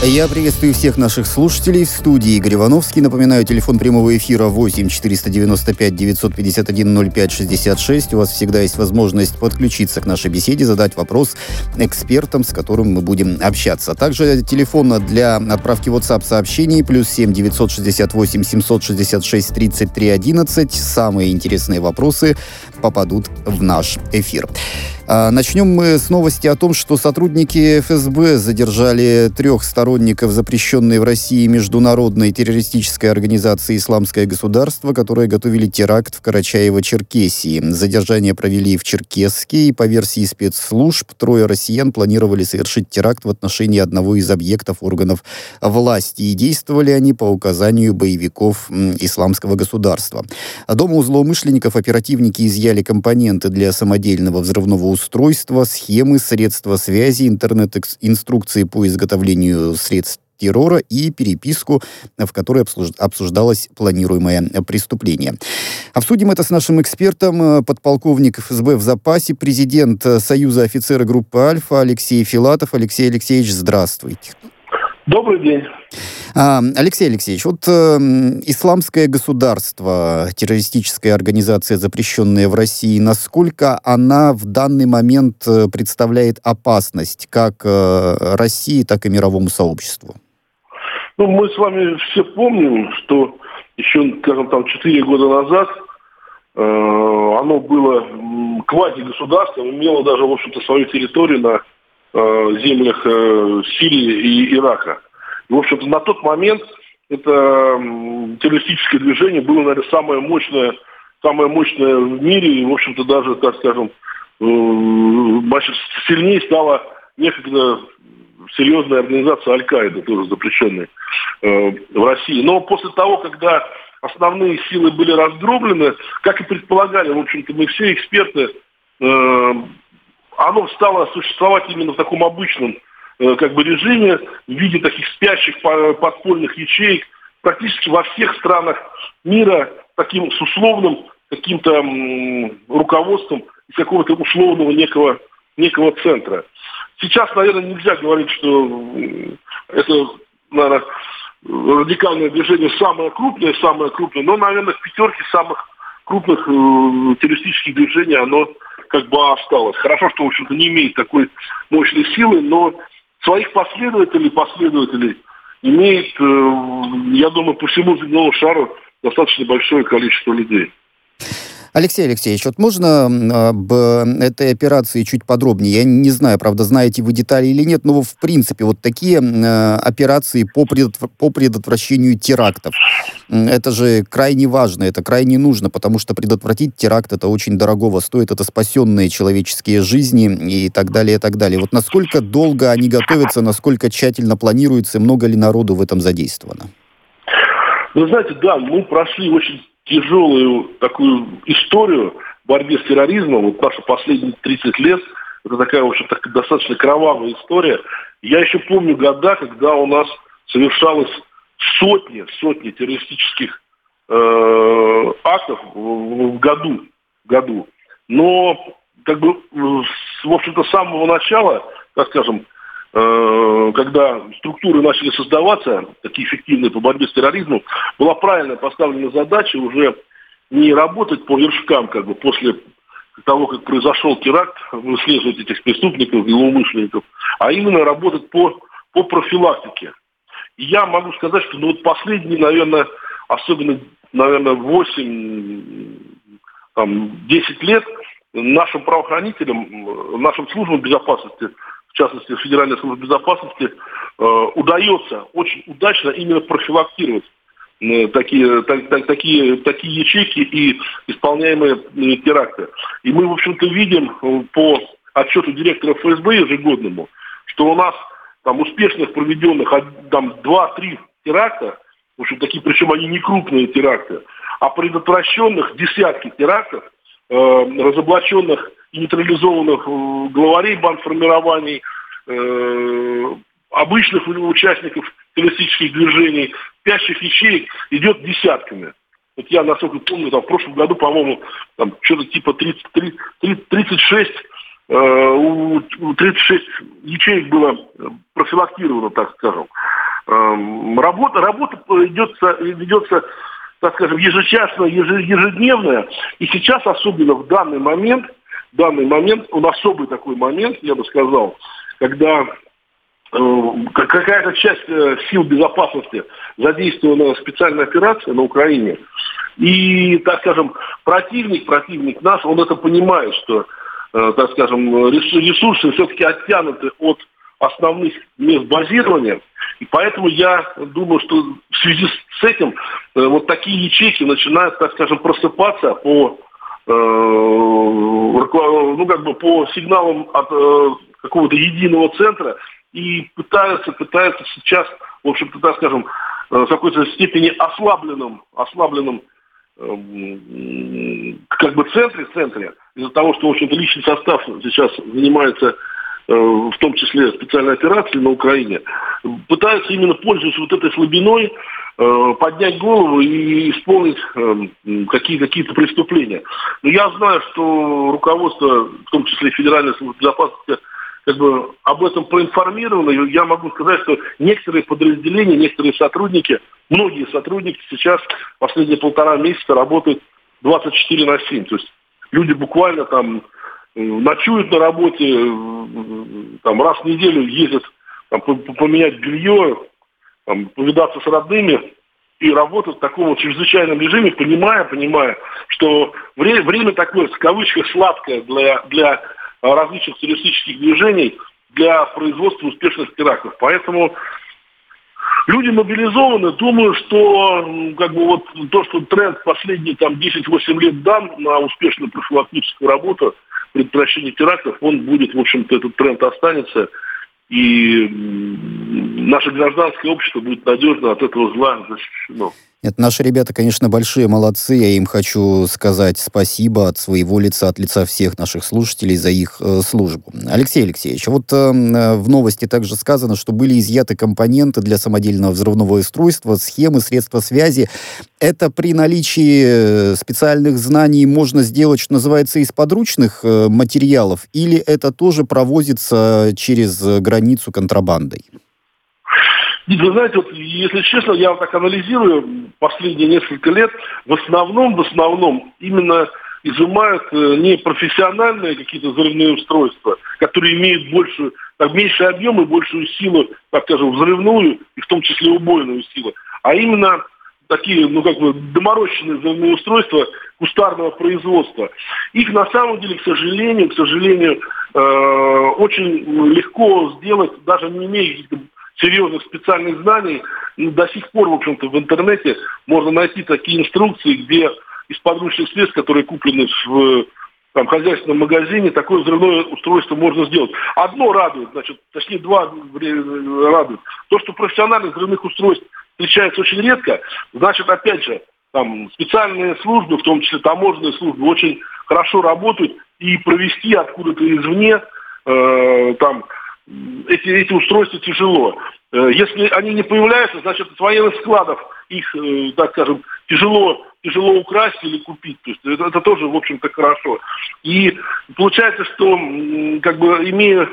Я приветствую всех наших слушателей. В студии Игорь Ивановский. Напоминаю, телефон прямого эфира 8 495 951 05 66. У вас всегда есть возможность подключиться к нашей беседе, задать вопрос экспертам, с которым мы будем общаться. Также телефон для отправки WhatsApp-сообщений +7 968 766 33 11. Самые интересные вопросы попадут в наш эфир. Начнем мы с новости о том, что сотрудники ФСБ задержали 3 сторонников запрещенной в России международной террористической организации «Исламское государство», которые готовили теракт в Карачаево-Черкесии. Задержание провели в Черкесске, и по версии спецслужб 3 россиян планировали совершить теракт в отношении одного из объектов органов власти. И действовали они по указанию боевиков «Исламского государства». Дома у злоумышленников оперативники изъяли компоненты для самодельного взрывного устройства, схемы, средства связи, интернет-инструкции по изготовлению средств террора и переписку, в которой обсуждалось планируемое преступление. Обсудим это с нашим экспертом, подполковник ФСБ в запасе, президент Союза офицеров группы «Альфа» Алексей Филатов. Алексей Алексеевич, здравствуйте. Добрый день. Алексей Алексеевич, «Исламское государство», террористическая организация, запрещенная в России, насколько она в данный момент представляет опасность как России, так и мировому сообществу? Мы с вами все помним, что еще, 4 года назад оно было квазигосударством, имело даже, в общем-то, свою территорию на землях Сирии и Ирака. И, в общем-то, на тот момент это террористическое движение было, наверное, самое мощное в мире. И, в общем-то, даже, так скажем, сильнее стала некогда серьезная организация Аль-Каида, тоже запрещенная в России. Но после того, когда основные силы были раздроблены, как и предполагали, в общем-то, мы все эксперты, оно стало существовать именно в таком обычном режиме, в виде таких спящих подпольных ячеек практически во всех странах мира, таким с условным каким-то руководством из какого-то условного некого центра. Сейчас, наверное, нельзя говорить, что это, наверное, радикальное движение самое крупное, но, наверное, в 5 самых крупных террористических движений оно осталось. Хорошо, что, в общем-то, не имеет такой мощной силы, но своих последователей имеет, я думаю, по всему земному шару достаточно большое количество людей. Алексей Алексеевич, можно об этой операции чуть подробнее? Я не знаю, правда, знаете вы детали или нет, но в принципе такие операции по предотвращению терактов, это же крайне важно, это крайне нужно, потому что предотвратить теракт это очень дорогого стоит, это спасенные человеческие жизни и так далее, и так далее. Насколько долго они готовятся, насколько тщательно планируется, много ли народу в этом задействовано? Вы знаете, да, мы прошли очень тяжелую такую историю в борьбе с терроризмом. Наши последние 30 лет, это такая, в общем-то, достаточно кровавая история. Я еще помню года, когда у нас совершалось сотни террористических актов в году. Но, в общем-то, с самого начала, так скажем, когда структуры начали создаваться, такие эффективные по борьбе с терроризмом, была правильно поставлена задача уже не работать по вершкам, после того, как произошел теракт, выслеживать этих преступников, злоумышленников, а именно работать по профилактике. И я могу сказать, что последние, наверное, особенно, 8-10 лет нашим правоохранителям, нашим службам безопасности, в частности, Федеральной службе безопасности, удается очень удачно именно профилактировать такие ячейки и исполняемые теракты. И мы, в общем-то, видим по отчету директора ФСБ ежегодному, что у нас успешных проведенных 2-3 теракта, в общем, такие, причем они не крупные теракты, а предотвращенных десятки терактов, разоблаченных и нейтрализованных главарей бандформирований, обычных участников террористических движений, спящих ячеек идет десятками. Я, насколько помню, в прошлом году, по-моему, что-то типа 36 ячеек было профилактировано, так скажем. Работа ведется, так скажем, ежечасно, ежедневная. И сейчас, особенно в данный момент, он особый такой момент, я бы сказал, когда какая-то часть сил безопасности задействована в специальной операции на Украине. И, так скажем, противник наш, он это понимает, что, так скажем, ресурсы все-таки оттянуты от основных мест базирования. И поэтому я думаю, что в связи с этим вот такие ячейки начинают, так скажем, просыпаться по сигналам от какого-то единого центра и пытаются сейчас, в общем-то, так скажем, в какой-то степени ослабленном центре, из-за того, что, в общем-то, личный состав сейчас занимается в том числе специальной операцией на Украине, пытаются именно, пользуясь вот этой слабиной, поднять голову и исполнить какие-то преступления. Но я знаю, что руководство, в том числе Федеральной службы безопасности, об этом проинформировано. И я могу сказать, что некоторые подразделения, некоторые сотрудники, многие сотрудники сейчас последние 1,5 месяца работают 24/7. То есть люди буквально там ночуют на работе, там раз в неделю ездят поменять белье, повидаться с родными и работают в таком вот чрезвычайном режиме, понимая, что время такое, в кавычках, сладкое для различных террористических движений, для производства успешных терактов. Поэтому люди мобилизованы. Думаю, что то, что тренд последние 10-8 лет дан на успешную профилактическую работу, предотвращение терактов, он будет, в общем-то, этот тренд останется. И наше гражданское общество будет надежно от этого зла защищено. Нет, наши ребята, конечно, большие молодцы. Я им хочу сказать спасибо от своего лица, от лица всех наших слушателей за их службу. Алексей Алексеевич, вот в новости также сказано, что были изъяты компоненты для самодельного взрывного устройства, схемы, средства связи. Это при наличии специальных знаний можно сделать, что называется, из подручных материалов, или это тоже провозится через границу контрабандой? Вы знаете, вот, если честно, я так анализирую последние несколько лет, в основном именно изымают не профессиональные какие-то взрывные устройства, которые имеют меньший объем и большую силу, так скажем, взрывную, и в том числе убойную силу, а именно такие, доморощенные взрывные устройства кустарного производства. Их на самом деле, к сожалению, очень легко сделать, даже не имея каких-то серьезных специальных знаний. До сих пор, в общем-то, в интернете можно найти такие инструкции, где из подручных средств, которые куплены в хозяйственном магазине, такое взрывное устройство можно сделать. Одно радует, два радует. То, что профессиональных взрывных устройств встречается очень редко, значит, опять же, специальные службы, в том числе таможенные службы, очень хорошо работают, и провести откуда-то извне эти устройства тяжело. Если они не появляются, значит, с военных складов их, так скажем, тяжело украсть или купить. То есть это тоже, в общем-то, хорошо. И получается, что имея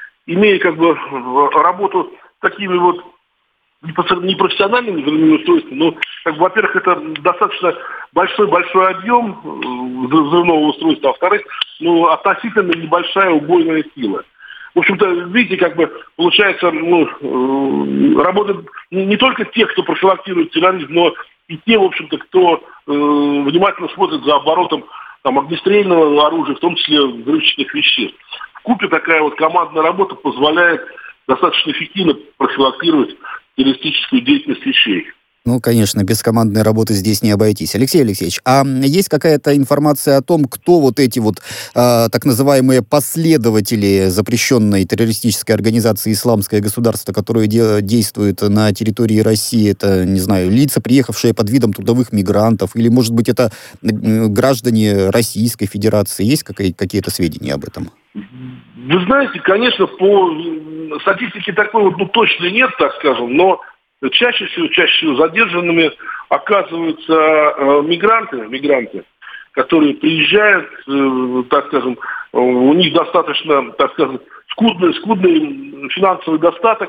работу с такими вот непрофессиональными взрывными устройствами, но, во-первых, это достаточно большой объем взрывного устройства, а во-вторых, относительно небольшая убойная сила. В общем-то, видите, получается, работают не только те, кто профилактирует терроризм, но и те, в общем-то, кто внимательно смотрит за оборотом огнестрельного оружия, в том числе взрывчатых веществ. Вкупе такая вот командная работа позволяет достаточно эффективно профилактировать террористическую деятельность ячеек. Конечно, без командной работы здесь не обойтись. Алексей Алексеевич, а есть какая-то информация о том, кто вот эти так называемые последователи запрещенной террористической организации «Исламское государство», которые действуют на территории России? Это, не знаю, лица, приехавшие под видом трудовых мигрантов, или, может быть, это граждане Российской Федерации? Есть какие-то сведения об этом? Вы знаете, конечно, по статистике такой точно нет, так скажем, но чаще всего задержанными оказываются мигранты, которые приезжают, так скажем, у них достаточно, так скажем, скудный финансовый достаток,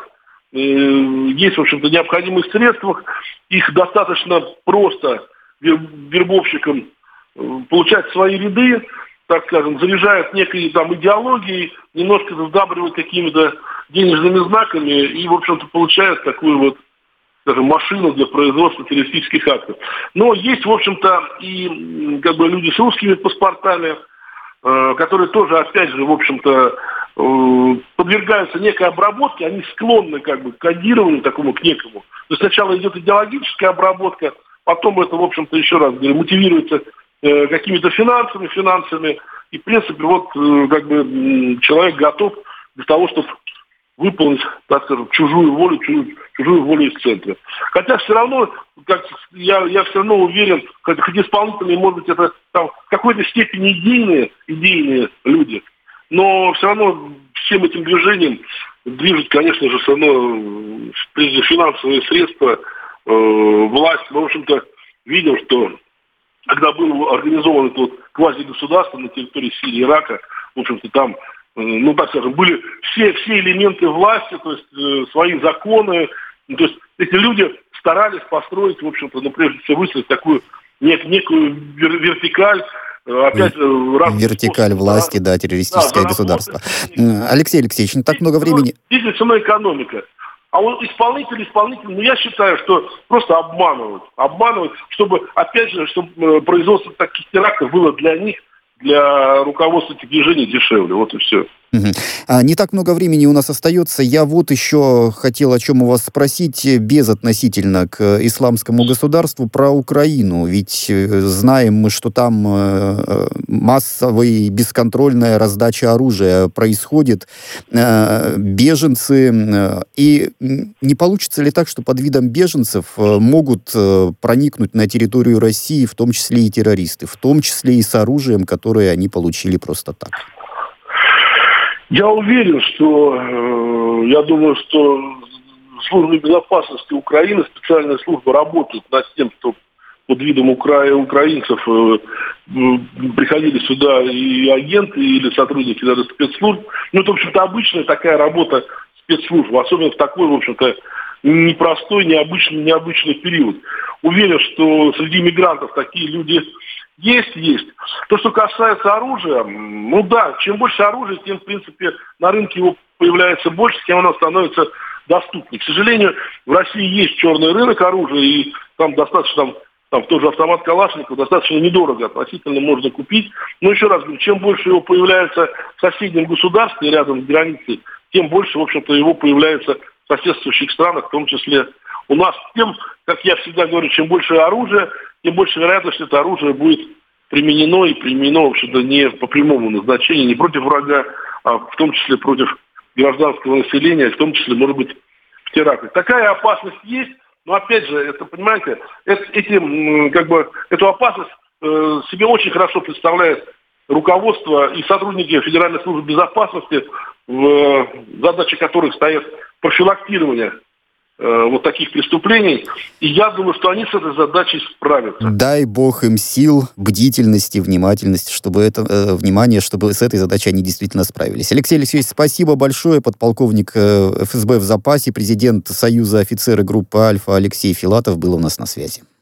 есть, в общем-то, необходимых средствах, их достаточно просто вербовщикам получать свои ряды, так скажем, заряжают некой там идеологией, немножко задабривают какими-то денежными знаками и, в общем-то, получают такую вот, скажем, машину для производства террористических актов. Но есть, в общем-то, и как бы люди с русскими паспортами, которые тоже, опять же, в общем-то, подвергаются некой обработке, они склонны как бы к кодированию такому, к некому. То есть сначала идет идеологическая обработка, потом это, в общем-то, еще раз говорю, мотивируется какими-то финансами, и, в принципе, вот, как бы, человек готов для того, чтобы выполнить, так скажем, чужую волю из центра. Хотя все равно, как я все равно уверен, хоть исполнители, может быть, это там в какой-то степени идейные люди, но все равно всем этим движением движет, конечно же, все равно прежде финансовые средства, власть. Мы, в общем-то, видим, что когда было организовано это вот квазигосударство на территории Сирии и Ирака, в общем-то, там, ну, так скажем, были все элементы власти, то есть свои законы. То есть эти люди старались построить, в общем-то, ну, прежде всего, выстроить такую некую вертикаль, опять вертикаль власти, да, террористическое государство. Алексей Алексеевич, не так много времени. Действительно экономика. А вот исполнители, ну, я считаю, что просто обманывают, чтобы, опять же, чтобы производство таких терактов было для них, для руководства этих движений дешевле. Вот и все. Не так много времени у нас остается. Я вот еще хотел о чем у вас спросить, безотносительно к исламскому государству, про Украину. Ведь знаем мы, что там массовая бесконтрольная раздача оружия происходит, беженцы. И не получится ли так, что под видом беженцев могут проникнуть на территорию России, в том числе и террористы, в том числе и с оружием, которое они получили просто так? Я уверен, я думаю, что службы безопасности Украины, специальная служба работает над тем, что под видом украинцев приходили сюда и агенты, или сотрудники даже спецслужб. Ну, это, в общем-то, обычная такая работа спецслужб, особенно в такой, в общем-то, непростой, необычный период. Уверен, что среди мигрантов такие люди есть. То, что касается оружия, ну да, чем больше оружия, тем, в принципе, на рынке его появляется больше, тем оно становится доступнее. К сожалению, в России есть черный рынок оружия, и там достаточно, там тот же автомат Калашников достаточно недорого относительно можно купить. Но еще раз говорю, чем больше его появляется в соседнем государстве, рядом с границей, тем больше, в общем-то, его появляется в соседствующих странах, в том числе у нас. Тем, как я всегда говорю, чем больше оружия, тем больше вероятность, что это оружие будет применено, в общем-то, не по прямому назначению, не против врага, а в том числе против гражданского населения, в том числе, может быть, в терактах. Такая опасность есть, но, опять же, это, понимаете, эту опасность себе очень хорошо представляет руководство и сотрудники Федеральной службы безопасности, в задаче которых стоит профилактирование вот таких преступлений. И я думаю, что они с этой задачей справятся. Дай Бог им сил, бдительности, внимательности, чтобы с этой задачей они действительно справились. Алексей Алексеевич, спасибо большое. Подполковник ФСБ в запасе, президент Союза офицеры группы «Альфа» Алексей Филатов был у нас на связи.